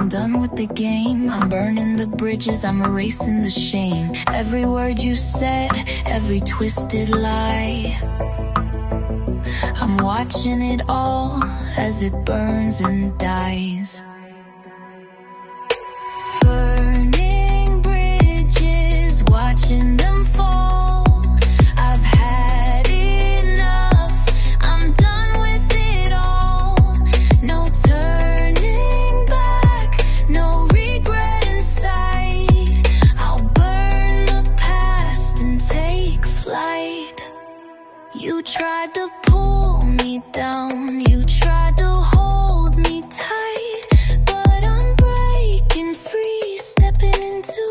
done with the game. I'm burning the bridges, I'm erasing the shame. Every word you said, every twisted lie, I'm watching it all as it burns and dies. Burning bridges, watching them fall. I've had enough, I'm done with it all. No turning back, no regret inside. I'll burn the past and take flight. You tried to pull me down, you tried to hold me tight, but I'm breaking free, stepping into